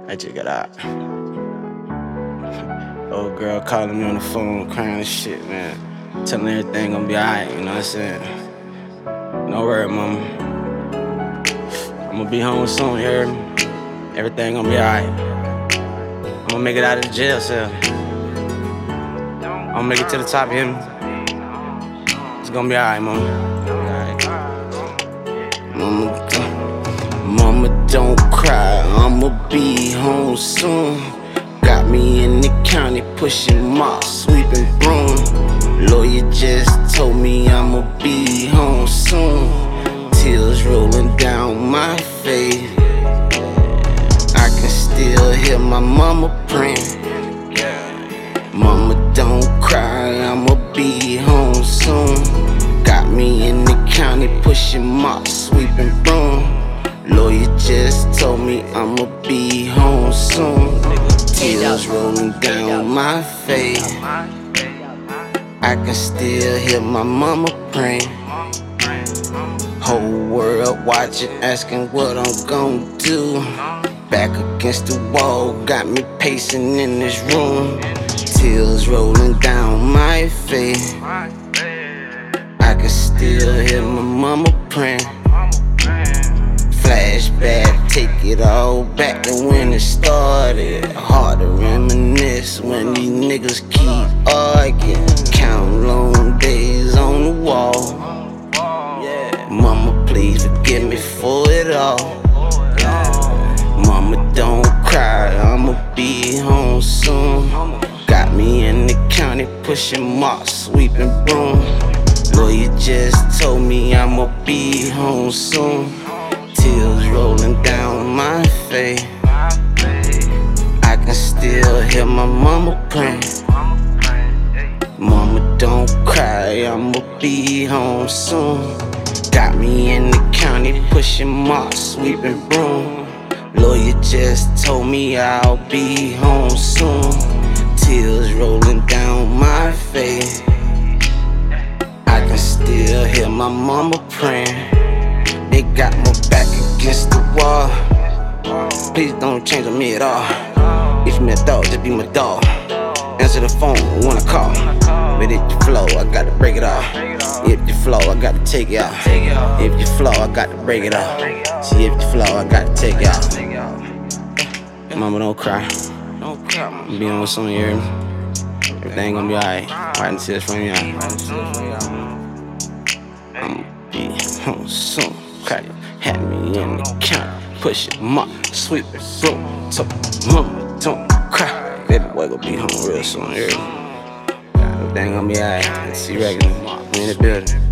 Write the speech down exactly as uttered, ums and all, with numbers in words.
I just got out. Old girl calling me on the phone, crying and shit, man. Telling everything gonna be alright, you know what I'm saying? No worry, mama. I'ma be home soon, you heard me? Everything gonna be alright. I'ma make it out of the jail cell. I'ma make it to the top, you hear me? It's gonna be alright, mama. Mama, mama, don't cry, I'ma be home soon. Got me in the county pushing mop, sweeping broom. Lawyer just told me I'ma be home soon. Tears rolling down my face. I can still hear my mama praying. Mama, don't cry, I'ma be home soon. Got me in the county pushing mop, sweeping broom. Lawyer just told me I'ma be home soon. Tears rolling down my face. I can still hear my mama praying. Whole world watching, asking what I'm gon' do. Back against the wall, got me pacing in this room. Tears rolling down my face. I can still hear my mama praying. Flashback, take it all back to when it started. Hard to reminisce when these niggas keep arguing. Count long days on the wall. Mama, please forgive me for it all. Mama, don't cry, I'ma be home soon. Got me in the county pushing mop, sweeping broom. Lawyer just told me I'ma be home soon. Tears rolling down my face. I can still hear my mama praying. Mama, don't cry, I'ma be home soon. Got me in the county pushing mop, sweeping broom. Lawyer just told me I'll be home soon. Tears rolling down my face. I can still hear my mama praying. They got my back against the wall. Please don't change on me at all. If you me a dog, just be my dog. Answer the phone when I call. But if you flow, I gotta break it off. If you flow, I gotta take it out. If you flow, I gotta break it off. See, if you flow, I gotta take it out. Mama, don't cry. Be on with some years. Everything gonna be alright. Writing tears from you. I'ma be home soon. Crack, had me in the county, pushing mop, sweeping broom. So, mama, don't cry. Baby boy gon' be home real soon. Everything gonna be alright. See you regular. We in the building.